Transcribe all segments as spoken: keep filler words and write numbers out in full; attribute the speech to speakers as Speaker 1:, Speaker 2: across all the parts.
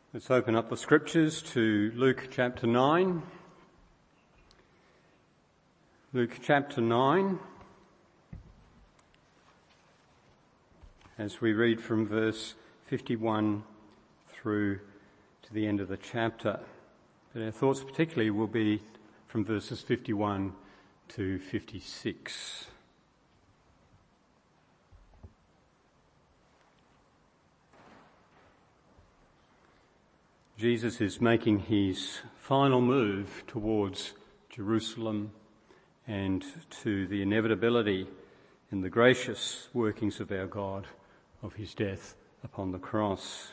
Speaker 1: Let's open up the scriptures to Luke chapter nine. Luke chapter nine, as we read from verse fifty-one through to the end of the chapter. But our thoughts particularly will be from verses fifty-one to fifty-six. Jesus is making his final move towards Jerusalem and to the inevitability in the gracious workings of our God of his death upon the cross.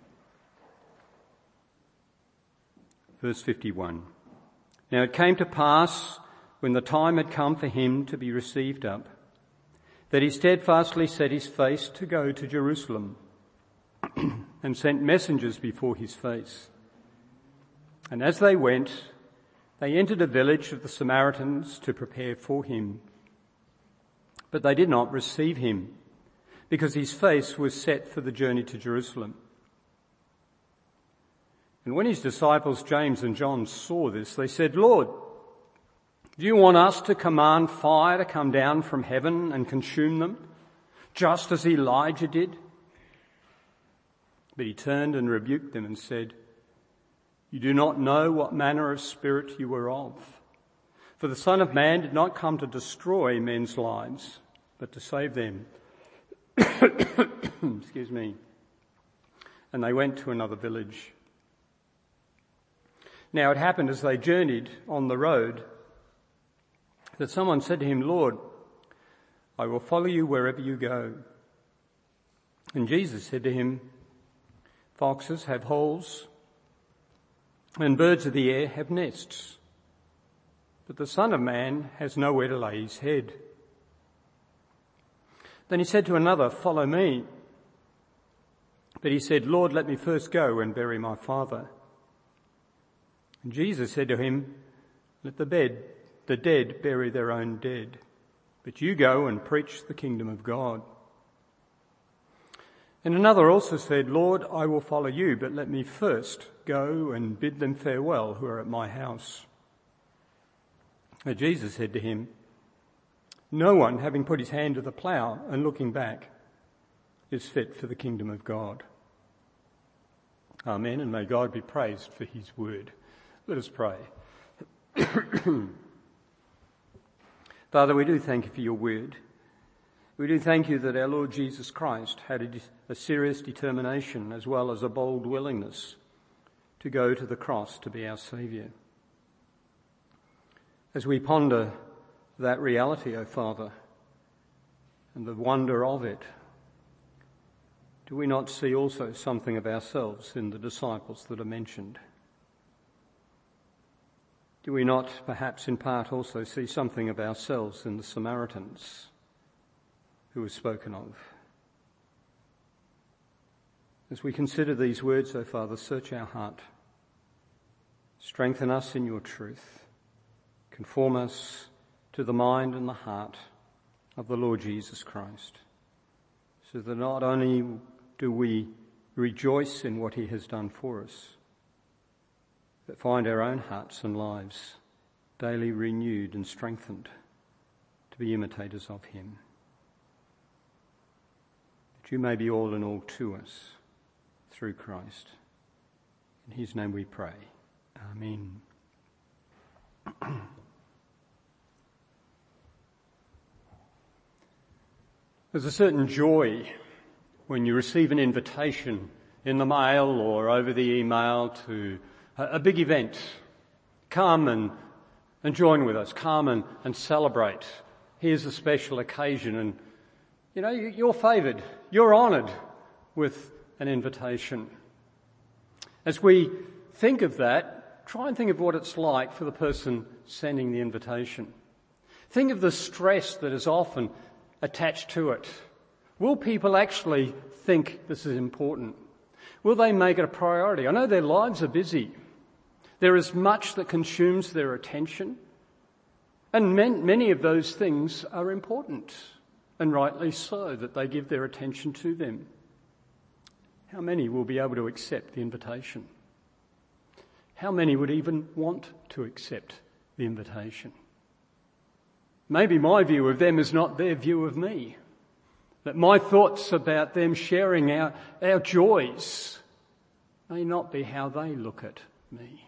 Speaker 1: Verse fifty-one. Now it came to pass, when the time had come for him to be received up, that he steadfastly set his face to go to Jerusalem, and sent messengers before his face. And as they went, they entered a village of the Samaritans to prepare for him. But they did not receive him, because his face was set for the journey to Jerusalem. And when his disciples James and John saw this, they said, "Lord, do you want us to command fire to come down from heaven and consume them, just as Elijah did?" But he turned and rebuked them and said, "You do not know what manner of spirit you were of. For the Son of Man did not come to destroy men's lives, but to save them." Excuse me. And they went to another village. Now it happened as they journeyed on the road that someone said to him, "Lord, I will follow you wherever you go." And Jesus said to him, "Foxes have holes, and birds of the air have nests, but the Son of Man has nowhere to lay his head." Then he said to another, "Follow me." But he said, "Lord, let me first go and bury my father." And Jesus said to him, "Let the bed, the dead bury their own dead, but you go and preach the kingdom of God." And another also said, "Lord, I will follow you, but let me first go and bid them farewell who are at my house." And Jesus said to him, "No one, having put his hand to the plough and looking back, is fit for the kingdom of God." Amen, and may God be praised for his word. Let us pray. Father, we do thank you for your word. We do thank you that our Lord Jesus Christ had a, a serious determination as well as a bold willingness to go to the cross to be our Saviour. As we ponder that reality, O Father, and the wonder of it, do we not see also something of ourselves in the disciples that are mentioned? Do we not perhaps in part also see something of ourselves in the Samaritans who was spoken of? As we consider these words, O Father, search our heart. Strengthen us in your truth. Conform us to the mind and the heart of the Lord Jesus Christ, so that not only do we rejoice in what he has done for us, but find our own hearts and lives daily renewed and strengthened to be imitators of him. That you may be all in all to us through Christ. In his name we pray. Amen. There's a certain joy when you receive an invitation in the mail or over the email to a big event. Come and, and join with us. Come and, and celebrate. Here's a special occasion, and you know, you're favoured. You're honoured with an invitation. As we think of that, try and think of what it's like for the person sending the invitation. Think of the stress that is often attached to it. Will people actually think this is important? Will they make it a priority? I know their lives are busy. There is much that consumes their attention, and many of those things are important, and rightly so, that they give their attention to them. how many will be able to accept the invitation? How many would even want to accept the invitation? Maybe my view of them is not their view of me. That my thoughts about them sharing our, our joys may not be how they look at me.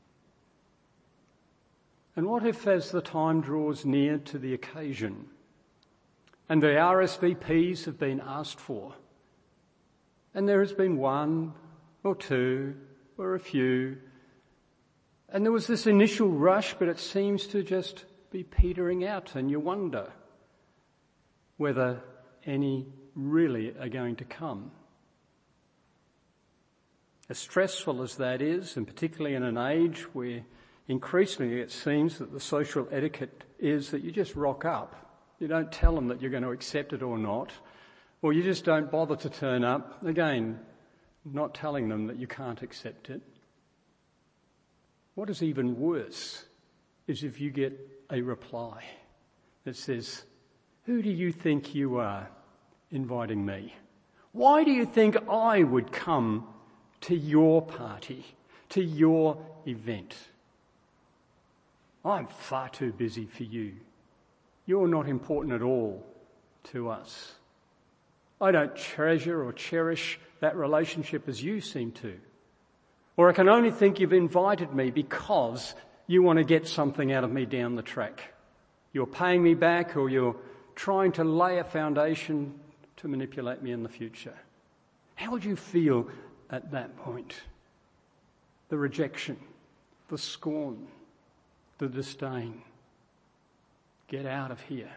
Speaker 1: And what if, as the time draws near to the occasion and the R S V Ps have been asked for, and there has been one or two or a few, and there was this initial rush, but it seems to just be petering out, and you wonder whether any really are going to come. As stressful as that is, and particularly in an age where increasingly it seems that the social etiquette is that you just rock up. You don't tell them that you're going to accept it or not, or you just don't bother to turn up. Again, not telling them that you can't accept it. What is even worse is if you get a reply that says, "Who do you think you are inviting me? Why do you think I would come to your party, to your event? I'm far too busy for you. You're not important at all to us. I don't treasure or cherish that relationship as you seem to. Or I can only think you've invited me because you want to get something out of me down the track. You're paying me back, or you're trying to lay a foundation to manipulate me in the future." How would you feel at that point? The rejection, the scorn, the disdain. Get out of here.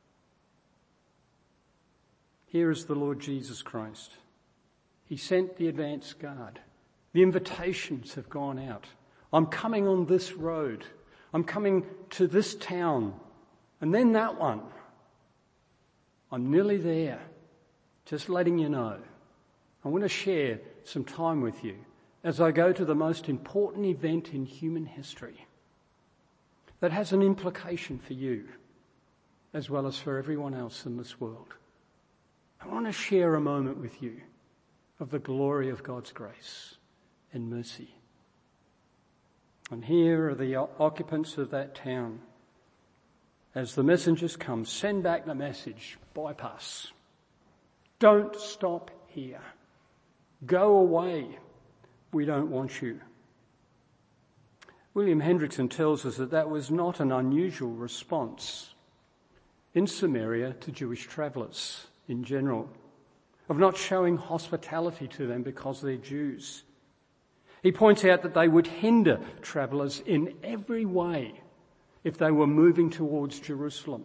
Speaker 1: Here is the Lord Jesus Christ. He sent the advance guard. The invitations have gone out. I'm coming on this road. I'm coming to this town. And then that one. I'm nearly there. Just letting you know. I want to share some time with you as I go to the most important event in human history that has an implication for you as well as for everyone else in this world. I want to share a moment with you of the glory of God's grace and mercy. And here are the occupants of that town. As the messengers come, send back the message, bypass. Don't stop here. Go away. We don't want you. William Hendrickson tells us that that was not an unusual response in Samaria to Jewish travellers in general, of not showing hospitality to them because they're Jews. He points out that they would hinder travellers in every way if they were moving towards Jerusalem.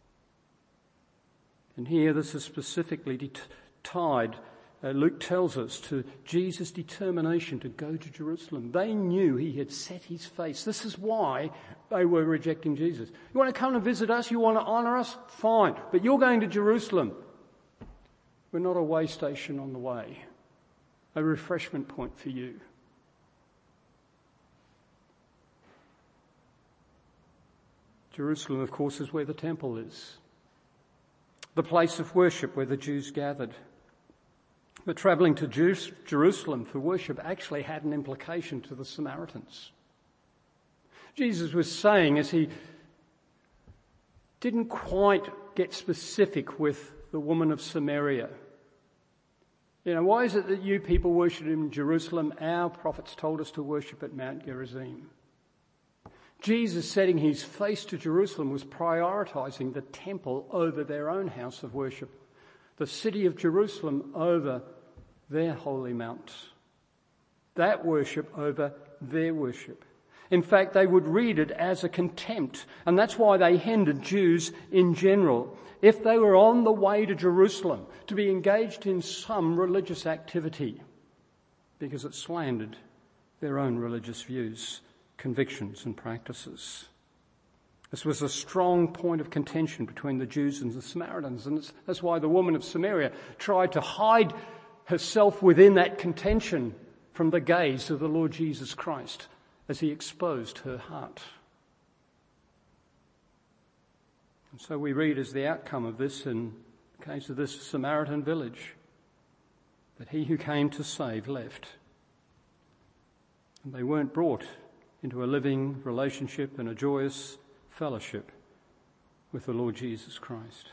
Speaker 1: And here this is specifically det- tied, uh, Luke tells us, to Jesus' determination to go to Jerusalem. They knew he had set his face. This is why they were rejecting Jesus. You want to come and visit us? You want to honour us? Fine. But you're going to Jerusalem. We're not a way station on the way. A refreshment point for you. Jerusalem, of course, is where the temple is, the place of worship where the Jews gathered. But travelling to Jews, Jerusalem for worship actually had an implication to the Samaritans. Jesus was saying, as he didn't quite get specific with the woman of Samaria, you know, why is it that you people worship in Jerusalem? Our prophets told us to worship at Mount Gerizim. Jesus setting his face to Jerusalem was prioritising the temple over their own house of worship, the city of Jerusalem over their holy mount, that worship over their worship. In fact, they would read it as a contempt, and that's why they hindered Jews in general, if they were on the way to Jerusalem, to be engaged in some religious activity, because it slandered their own religious views, convictions and practices. This was a strong point of contention between the Jews and the Samaritans, and that's why the woman of Samaria tried to hide herself within that contention from the gaze of the Lord Jesus Christ as he exposed her heart. And so we read as the outcome of this in the case of this Samaritan village, that he who came to save left. And they weren't brought into a living relationship and a joyous fellowship with the Lord Jesus Christ.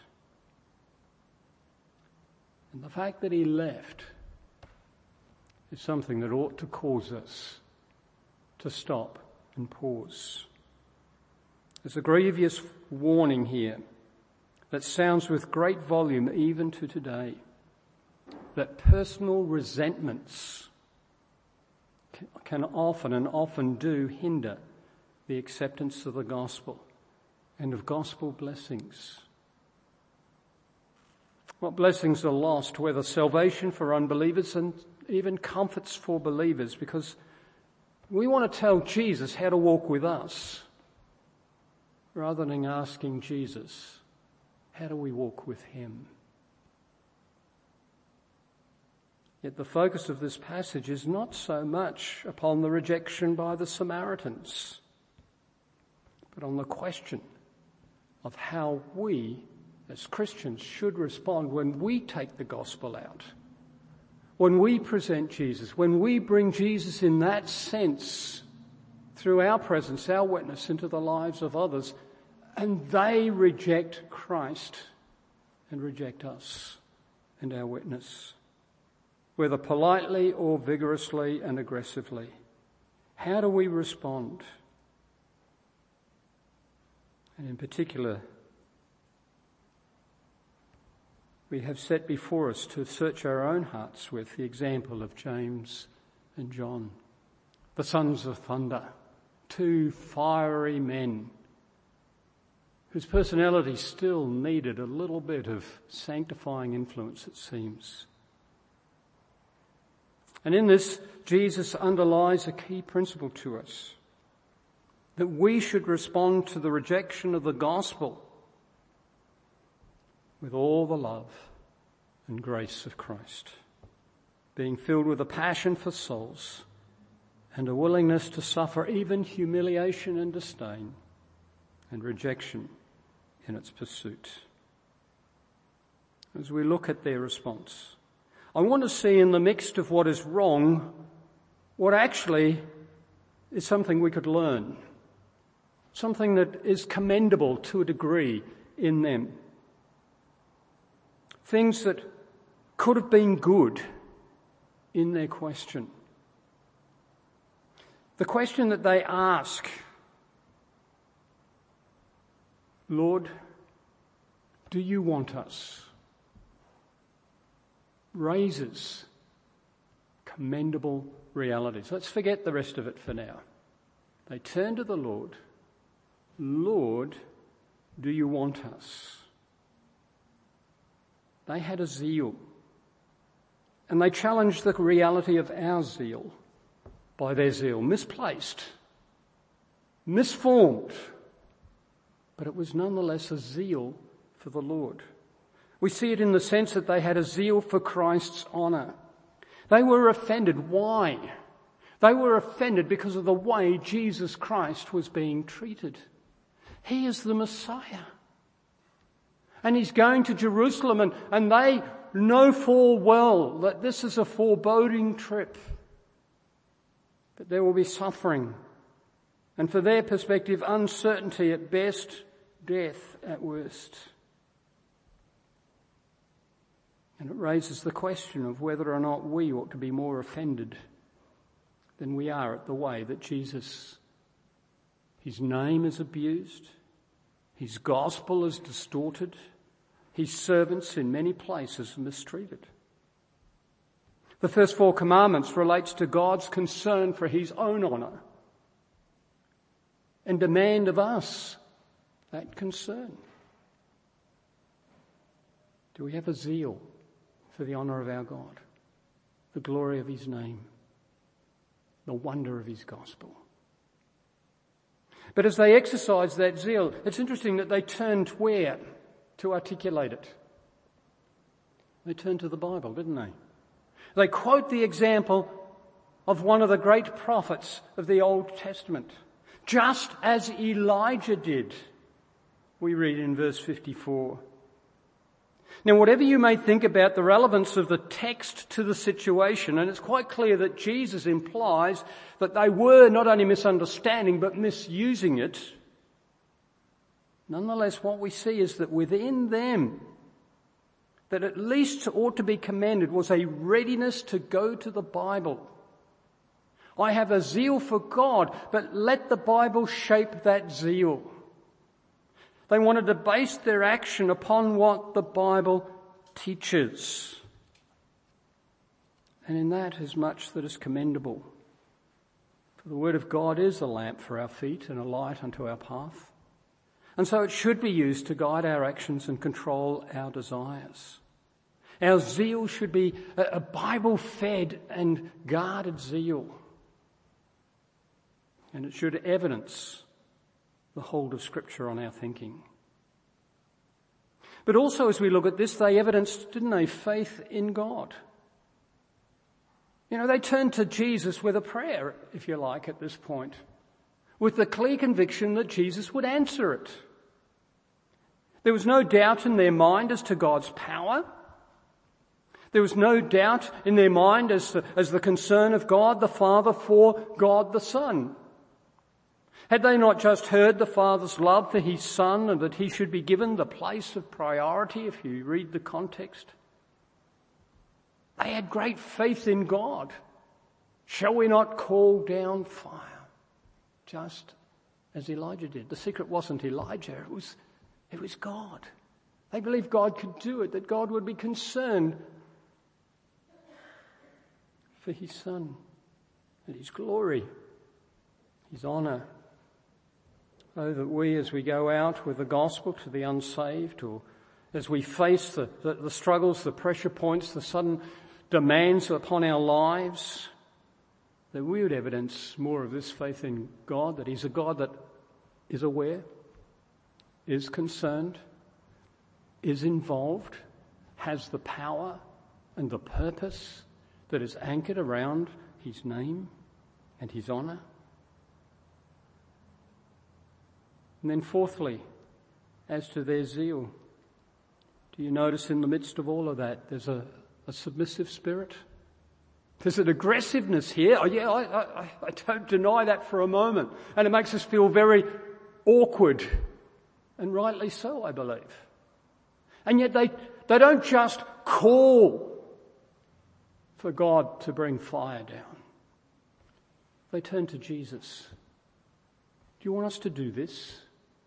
Speaker 1: And the fact that he left is something that ought to cause us to stop and pause. There's a grievous warning here that sounds with great volume even to today, that personal resentments can often and often do hinder the acceptance of the gospel and of gospel blessings. What blessings are lost, whether salvation for unbelievers and even comforts for believers, because we want to tell Jesus how to walk with us rather than asking Jesus, how do we walk with him? Yet the focus of this passage is not so much upon the rejection by the Samaritans, but on the question of how we as Christians should respond when we take the gospel out, when we present Jesus, when we bring Jesus in that sense through our presence, our witness into the lives of others, and they reject Christ and reject us and our witness, whether politely or vigorously and aggressively. How do we respond? And in particular, we have set before us to search our own hearts with the example of James and John, the sons of thunder, two fiery men whose personality still needed a little bit of sanctifying influence, it seems. And in this, Jesus underlies a key principle to us, that we should respond to the rejection of the gospel with all the love and grace of Christ, being filled with a passion for souls and a willingness to suffer even humiliation and disdain and rejection in its pursuit. As we look at their response, I want to see in the midst of what is wrong, what actually is something we could learn, something that is commendable to a degree in them. Things that could have been good in their question. The question that they ask, Lord, do you want us? Raises commendable realities. Let's forget the rest of it for now. They turn to the Lord. Lord, do you want us? They had a zeal, and they challenged the reality of our zeal by their zeal, misplaced, misformed, but it was nonetheless a zeal for the Lord. We see it in the sense that they had a zeal for Christ's honour. They were offended. Why? They were offended because of the way Jesus Christ was being treated. He is the Messiah. And he's going to Jerusalem, and, and they know full well that this is a foreboding trip. But there will be suffering. And for their perspective, uncertainty at best, death at worst. And it raises the question of whether or not we ought to be more offended than we are at the way that Jesus, his name is abused, his gospel is distorted, his servants in many places mistreated. The first four commandments relates to God's concern for his own honour and demand of us that concern. Do we have a zeal for the honour of our God, the glory of his name, the wonder of his gospel? But as they exercise that zeal, it's interesting that they turned where to articulate it? They turned to the Bible, didn't they? They quote the example of one of the great prophets of the Old Testament, just as Elijah did, we read in verse fifty-four. Now, whatever you may think about the relevance of the text to the situation, and it's quite clear that Jesus implies that they were not only misunderstanding but misusing it, nonetheless what we see is that within them, that at least ought to be commended was a readiness to go to the Bible. I have a zeal for God, but let the Bible shape that zeal. They wanted to base their action upon what the Bible teaches. And in that is much that is commendable. For the Word of God is a lamp for our feet and a light unto our path. And so it should be used to guide our actions and control our desires. Our zeal should be a Bible-fed and guarded zeal. And it should evidence the hold of Scripture on our thinking. But also as we look at this, they evidenced, didn't they, faith in God. You know, they turned to Jesus with a prayer, if you like, at this point, with the clear conviction that Jesus would answer it. There was no doubt in their mind as to God's power. There was no doubt in their mind as to, as the concern of God the Father for God the Son. Had they not just heard the Father's love for his Son and that he should be given the place of priority, if you read the context? They had great faith in God. Shall we not call down fire? Just as Elijah did. The secret wasn't Elijah, it was, it was God. They believed God could do it, that God would be concerned for his Son and his glory, his honour. So that we, as we go out with the gospel to the unsaved, or as we face the, the, the struggles, the pressure points, the sudden demands upon our lives, that we would evidence more of this faith in God, that he's a God that is aware, is concerned, is involved, has the power and the purpose that is anchored around his name and his honour. And then fourthly, as to their zeal, do you notice in the midst of all of that, there's a, a submissive spirit? There's an aggressiveness here. Oh yeah, I, I, I don't deny that for a moment. And it makes us feel very awkward. And rightly so, I believe. And yet they, they don't just call for God to bring fire down. They turn to Jesus. Do you want us to do this?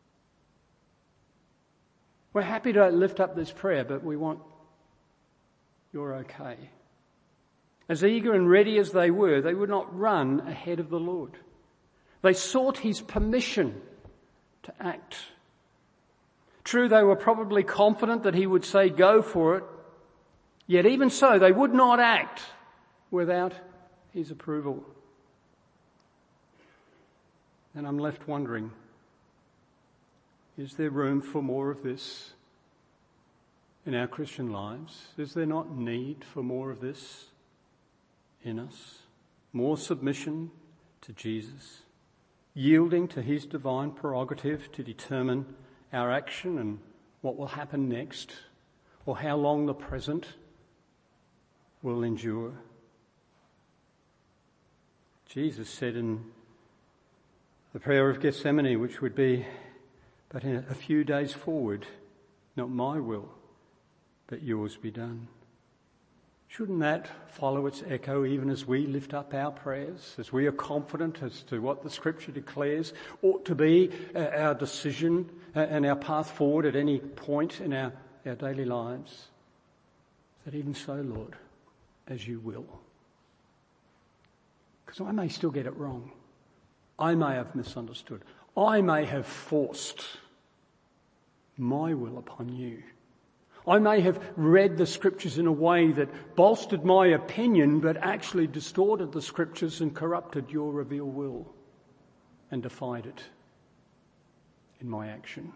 Speaker 1: We're happy to lift up this prayer, but we want your okay. As eager and ready as they were, they would not run ahead of the Lord. They sought his permission to act. True, they were probably confident that he would say go for it, yet even so they would not act without his approval. And I'm left wondering, is there room for more of this in our Christian lives? Is there not need for more of this in us? More submission to Jesus, yielding to his divine prerogative to determine our action and what will happen next, or how long the present will endure. Jesus said in the prayer of Gethsemane, which would be but in a few days forward, not my will, but yours be done. Shouldn't that follow its echo even as we lift up our prayers, as we are confident as to what the Scripture declares ought to be our decision and our path forward at any point in our, our daily lives? That even so, Lord, as you will. Because I may still get it wrong. I may have misunderstood. I may have forced my will upon you. I may have read the Scriptures in a way that bolstered my opinion but actually distorted the Scriptures and corrupted your revealed will and defied it in my action.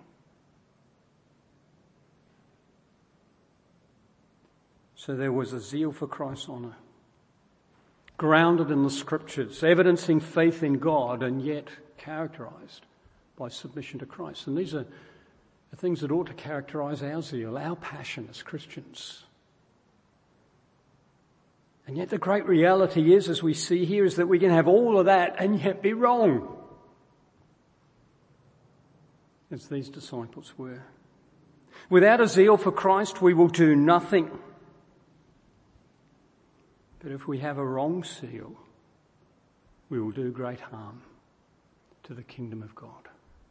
Speaker 1: So there was a zeal for Christ's honour, grounded in the Scriptures, evidencing faith in God and yet characterised by submission to Christ. And these are the things that ought to characterise our zeal, our passion as Christians. And yet the great reality is, as we see here, is that we can have all of that and yet be wrong, as these disciples were. Without a zeal for Christ, we will do nothing. But if we have a wrong zeal, we will do great harm to the kingdom of God.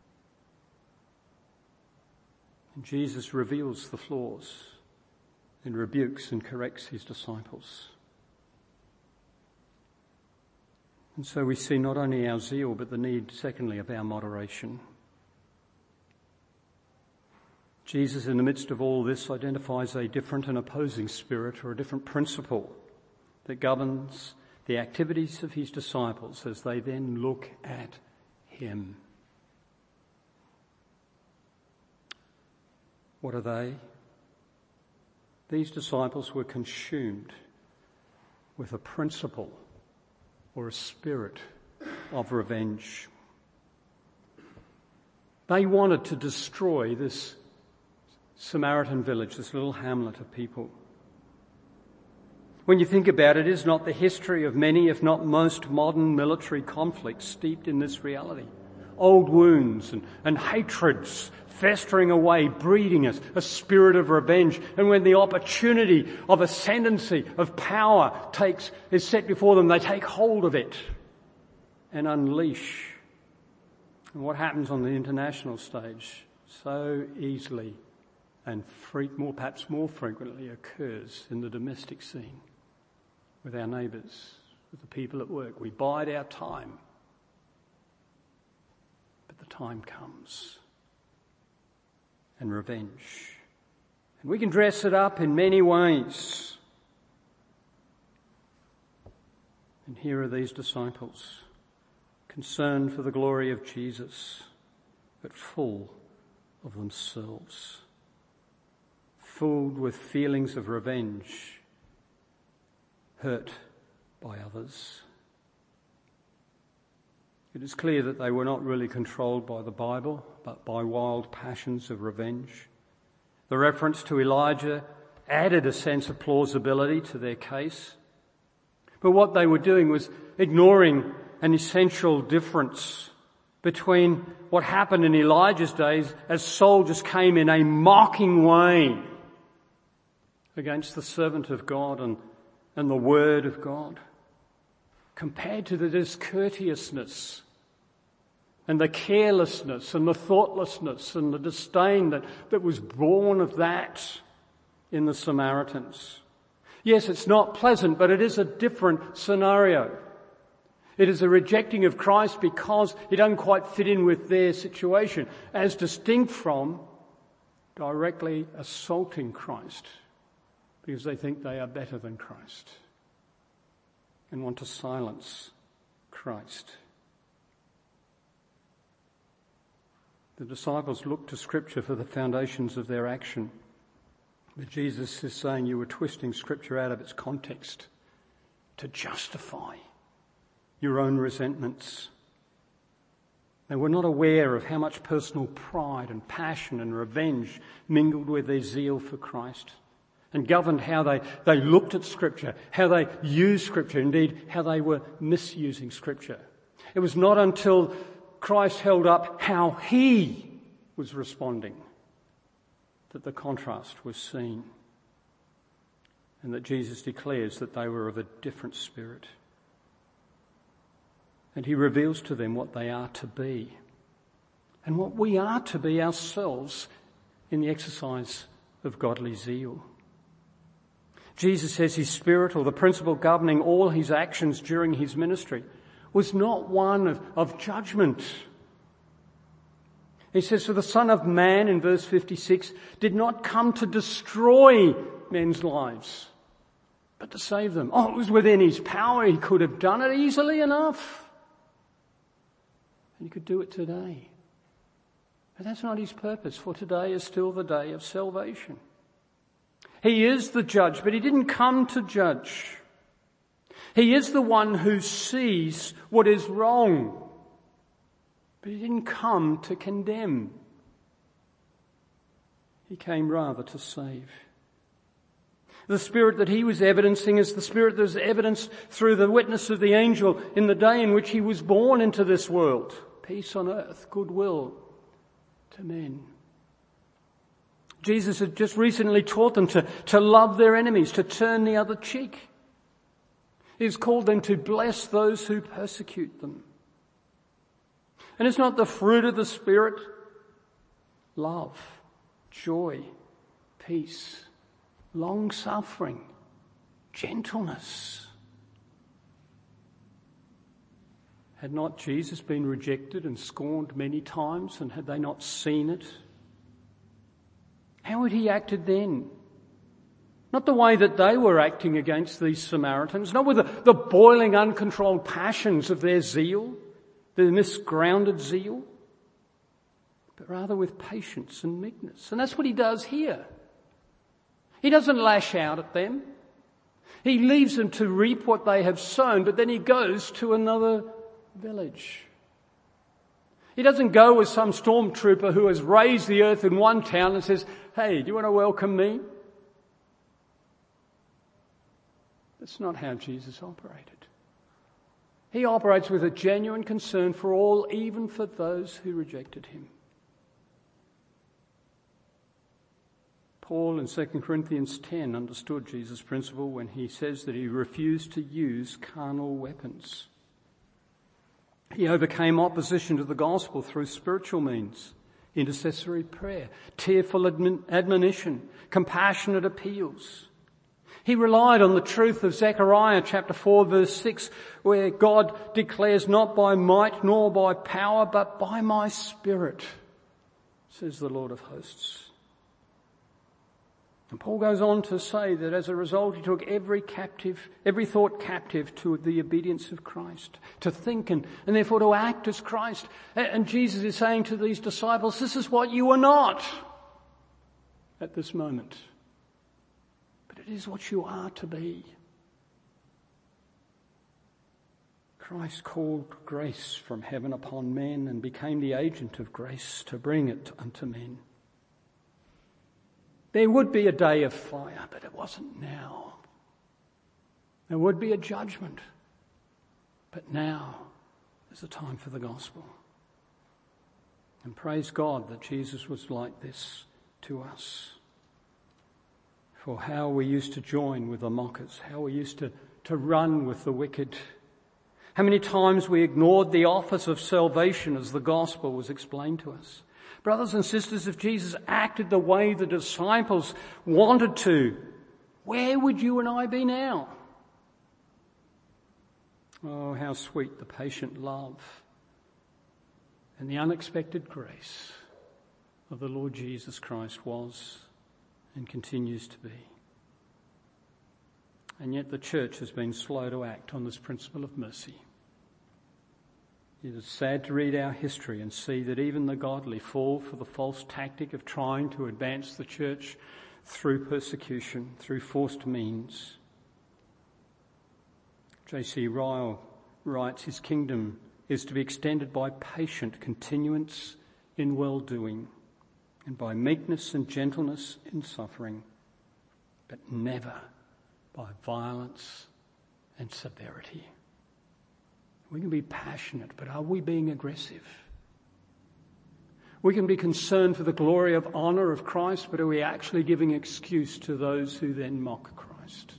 Speaker 1: And Jesus reveals the flaws and rebukes and corrects his disciples. And so we see not only our zeal, but the need, secondly, of our moderation. Jesus, in the midst of all this, identifies a different and opposing spirit, or a different principle that governs the activities of his disciples as they then look at him. What are they? These disciples were consumed with a principle or a spirit of revenge. They wanted to destroy this Samaritan village, this little hamlet of people. When you think about it, is not the history of many, if not most, modern military conflicts steeped in this reality? Old wounds and, and hatreds festering away, breeding us, a spirit of revenge. And when the opportunity of ascendancy, of power takes, is set before them, they take hold of it and unleash. And what happens on the international stage so easily and free, more, perhaps more frequently occurs in the domestic scene with our neighbours, with the people at work. We bide our time, but the time comes. And revenge. And we can dress it up in many ways. And here are these disciples, concerned for the glory of Jesus, but full of themselves, filled with feelings of revenge, hurt by others. It is clear that they were not really controlled by the Bible, but by wild passions of revenge. The reference to Elijah added a sense of plausibility to their case. But what they were doing was ignoring an essential difference between what happened in Elijah's days as soldiers came in a mocking way against the servant of God and, and the word of God, compared to the discourteousness and the carelessness and the thoughtlessness and the disdain that, that was born of that in the Samaritans. Yes, it's not pleasant, but it is a different scenario. It is a rejecting of Christ because he doesn't quite fit in with their situation, as distinct from directly assaulting Christ because they think they are better than Christ and want to silence Christ. The disciples looked to Scripture for the foundations of their action. But Jesus is saying you were twisting Scripture out of its context to justify your own resentments. They were not aware of how much personal pride and passion and revenge mingled with their zeal for Christ, and governed how they, they looked at Scripture, how they used Scripture, indeed how they were misusing Scripture. It was not until Christ held up how he was responding that the contrast was seen, and that Jesus declares that they were of a different spirit. And he reveals to them what they are to be and what we are to be ourselves in the exercise of godly zeal. Jesus says his spirit, or the principle governing all his actions during his ministry, was not one of, of judgment. He says, for the Son of Man, in verse fifty-six, did not come to destroy men's lives, but to save them. Oh, it was within his power. He could have done it easily enough. And he could do it today. But that's not his purpose, for today is still the day of salvation. He is the judge, but he didn't come to judge. He is the one who sees what is wrong, but he didn't come to condemn. He came rather to save. The Spirit that he was evidencing is the Spirit that was evidenced through the witness of the angel in the day in which he was born into this world. Peace on earth, goodwill to men. Jesus had just recently taught them to, to love their enemies, to turn the other cheek. He's called them to bless those who persecute them. And it's not the fruit of the Spirit: love, joy, peace, long-suffering, gentleness. Had not Jesus been rejected and scorned many times, and had they not seen it? How had he acted then? Not the way that they were acting against these Samaritans, not with the, the boiling, uncontrolled passions of their zeal, their misgrounded zeal, but rather with patience and meekness. And that's what he does here. He doesn't lash out at them. He leaves them to reap what they have sown, but then he goes to another village. He doesn't go with some stormtrooper who has raised the earth in one town and says, "Hey, do you want to welcome me?" That's not how Jesus operated. He operates with a genuine concern for all, even for those who rejected him. Paul in Second Corinthians ten understood Jesus' principle when he says that he refused to use carnal weapons. He overcame opposition to the gospel through spiritual means: intercessory prayer, tearful admon- admonition, compassionate appeals. He relied on the truth of Zechariah chapter four verse six, where God declares, "Not by might nor by power, but by my Spirit," says the Lord of hosts. And Paul goes on to say that as a result he took every captive, every thought captive to the obedience of Christ, to think and, and therefore to act as Christ. And Jesus is saying to these disciples, this is what you are not at this moment, but it is what you are to be. Christ called grace from heaven upon men and became the agent of grace to bring it unto men. There would be a day of fire, but it wasn't now. There would be a judgment, but now is the time for the gospel. And praise God that Jesus was like this to us. For how we used to join with the mockers, how we used to, to run with the wicked. How many times we ignored the office of salvation as the gospel was explained to us. Brothers and sisters, if Jesus acted the way the disciples wanted to, where would you and I be now? Oh, how sweet the patient love and the unexpected grace of the Lord Jesus Christ was and continues to be. And yet the church has been slow to act on this principle of mercy. It is sad to read our history and see that even the godly fall for the false tactic of trying to advance the church through persecution, through forced means. J C Ryle writes, his kingdom is to be extended by patient continuance in well-doing and by meekness and gentleness in suffering, but never by violence and severity. We can be passionate, but are we being aggressive? We can be concerned for the glory of honour of Christ, but are we actually giving excuse to those who then mock Christ?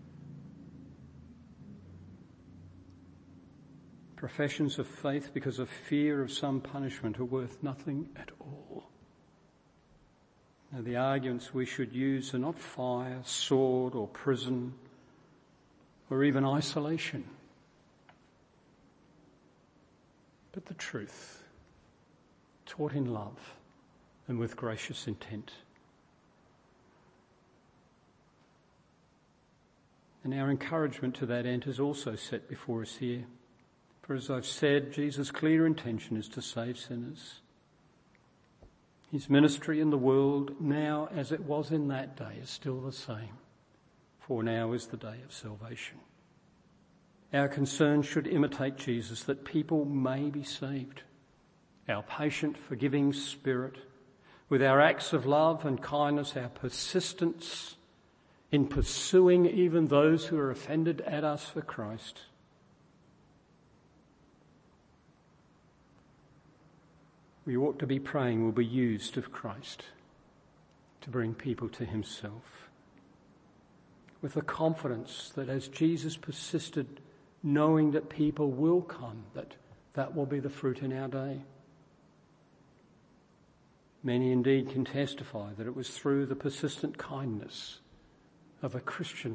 Speaker 1: Professions of faith because of fear of some punishment are worth nothing at all. Now, the arguments we should use are not fire, sword, or prison, or even isolation, but the truth, taught in love and with gracious intent. And our encouragement to that end is also set before us here. For as I've said, Jesus' clear intention is to save sinners. His ministry in the world, now as it was in that day, is still the same. For now is the day of salvation. Our concern should imitate Jesus, that people may be saved. Our patient, forgiving Spirit with our acts of love and kindness, our persistence in pursuing even those who are offended at us for Christ. We ought to be praying we'll be used of Christ to bring people to himself, with the confidence that as Jesus persisted, knowing that people will come, that that will be the fruit in our day. Many indeed can testify that it was through the persistent kindness of a Christian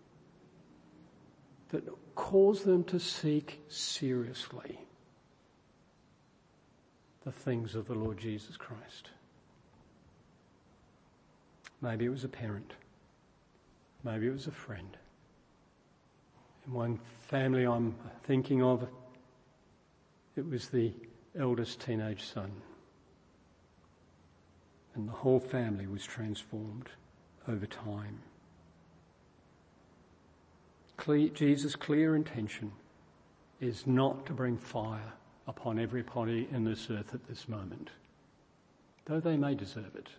Speaker 1: that caused them to seek seriously the things of the Lord Jesus Christ. Maybe it was a parent. Maybe it was a friend. In one family I'm thinking of, it was the eldest teenage son. And the whole family was transformed over time. Clear, Jesus' clear intention is not to bring fire upon everybody in this earth at this moment, though they may deserve it.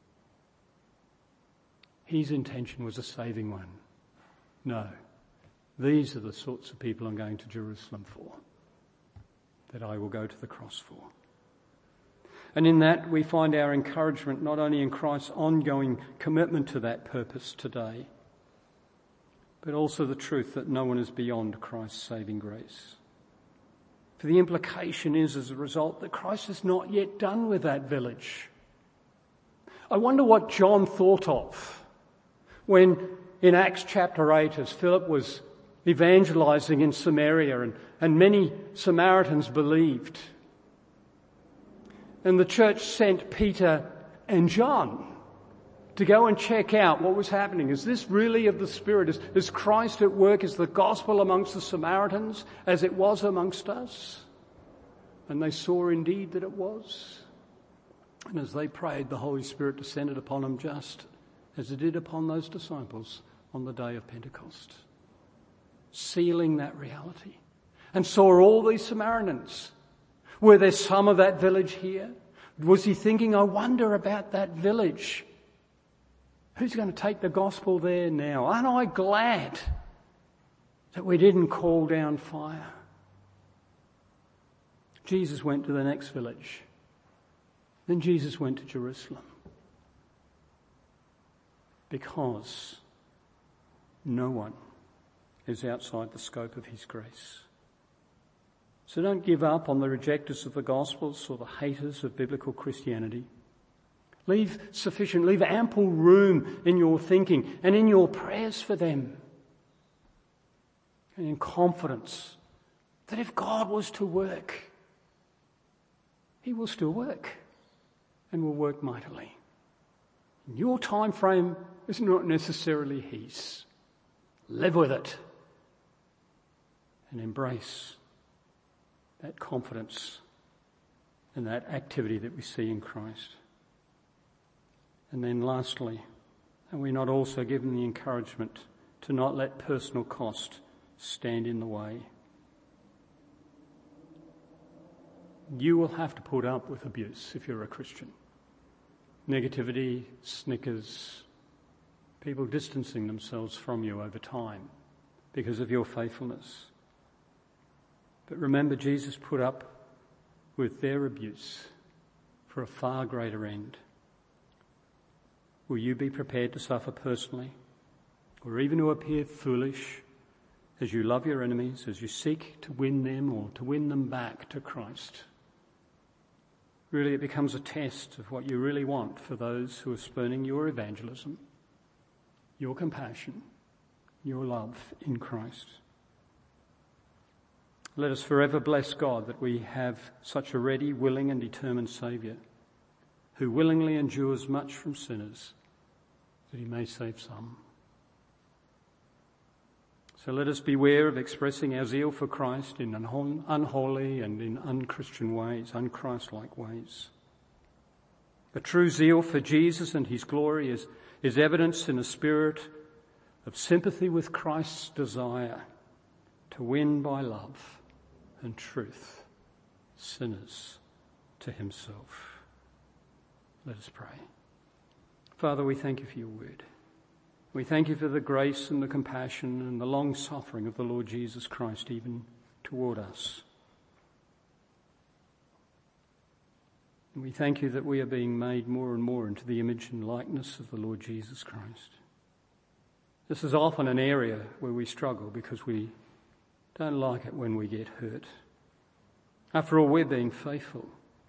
Speaker 1: His intention was a saving one. No, these are the sorts of people I'm going to Jerusalem for, that I will go to the cross for. And in that we find our encouragement not only in Christ's ongoing commitment to that purpose today, but also the truth that no one is beyond Christ's saving grace. For the implication is, as a result, that Christ is not yet done with that village. I wonder what John thought of when in Acts chapter eight, as Philip was evangelizing in Samaria and, and many Samaritans believed. And the church sent Peter and John to go and check out what was happening. Is this really of the Spirit? Is, is Christ at work? Is the gospel amongst the Samaritans as it was amongst us? And they saw indeed that it was. And as they prayed, the Holy Spirit descended upon them just as it did upon those disciples on the day of Pentecost, sealing that reality. And saw all these Samaritans. Were there some of that village here? Was he thinking, I wonder about that village? Who's going to take the gospel there now? Aren't I glad that we didn't call down fire? Jesus went to the next village. Then Jesus went to Jerusalem. Because no one is outside the scope of his grace. So don't give up on the rejectors of the Gospels or the haters of biblical Christianity. Leave sufficient, leave ample room in your thinking and in your prayers for them. And in confidence that if God was to work, he will still work and will work mightily. Your time frame is not necessarily his. Live with it and embrace that confidence and that activity that we see in Christ. And then lastly, are we not also given the encouragement to not let personal cost stand in the way? You will have to put up with abuse if you're a Christian. Negativity, snickers, people distancing themselves from you over time because of your faithfulness. But remember, Jesus put up with their abuse for a far greater end. Will you be prepared to suffer personally, or even to appear foolish as you love your enemies, as you seek to win them or to win them back to Christ? Really, it becomes a test of what you really want for those who are spurning your evangelism, your compassion, your love in Christ. Let us forever bless God that we have such a ready, willing and determined Saviour who willingly endures much from sinners that he may save some. So let us beware of expressing our zeal for Christ in unholy and in unchristian ways, unchristlike ways. A true zeal for Jesus and his glory is, is evidenced in a spirit of sympathy with Christ's desire to win by love and truth sinners to himself. Let us pray. Father, we thank you for your word. We thank you for the grace and the compassion and the long suffering of the Lord Jesus Christ even toward us. And we thank you that we are being made more and more into the image and likeness of the Lord Jesus Christ. This is often an area where we struggle because we don't like it when we get hurt. After all, we're being faithful.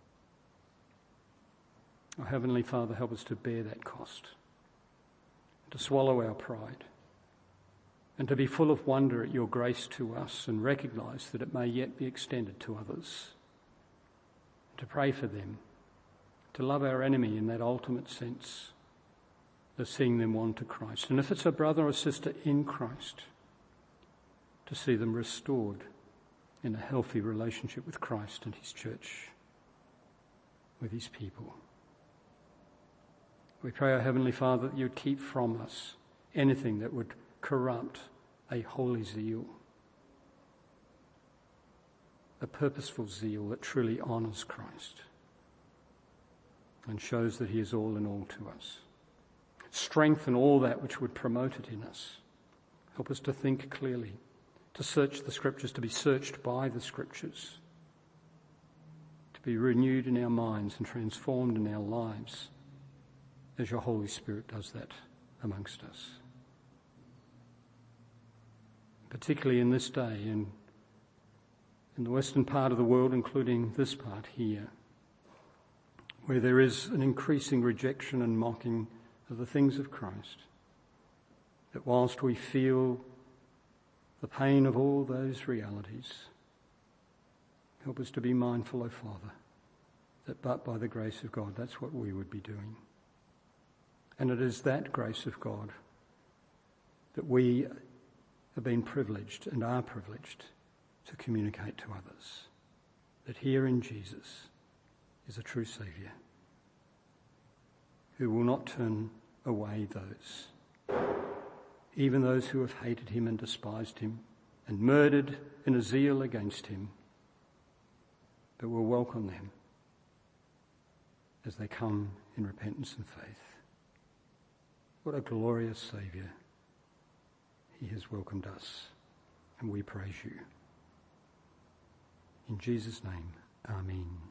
Speaker 1: Our Heavenly Father, help us to bear that cost, to swallow our pride, and to be full of wonder at your grace to us and recognise that it may yet be extended to others, to pray for them, to love our enemy in that ultimate sense of seeing them won to Christ. And if it's a brother or sister in Christ, to see them restored in a healthy relationship with Christ and his church, with his people. We pray, our Heavenly Father, that you would keep from us anything that would corrupt a holy zeal, a purposeful zeal that truly honours Christ and shows that he is all in all to us. Strengthen all that which would promote it in us. Help us to think clearly, to search the Scriptures, to be searched by the Scriptures, to be renewed in our minds and transformed in our lives as your Holy Spirit does that amongst us. Particularly in this day, in, in the western part of the world, including this part here, where there is an increasing rejection and mocking of the things of Christ, that whilst we feel the pain of all those realities, help us to be mindful, O Father, that but by the grace of God, that's what we would be doing. And it is that grace of God that we have been privileged and are privileged to communicate to others, that here in Jesus is a true Saviour who will not turn away those, even those who have hated him and despised him and murdered in a zeal against him, but will welcome them as they come in repentance and faith. What a glorious Saviour. He has welcomed us, and we praise you. In Jesus' name, amen.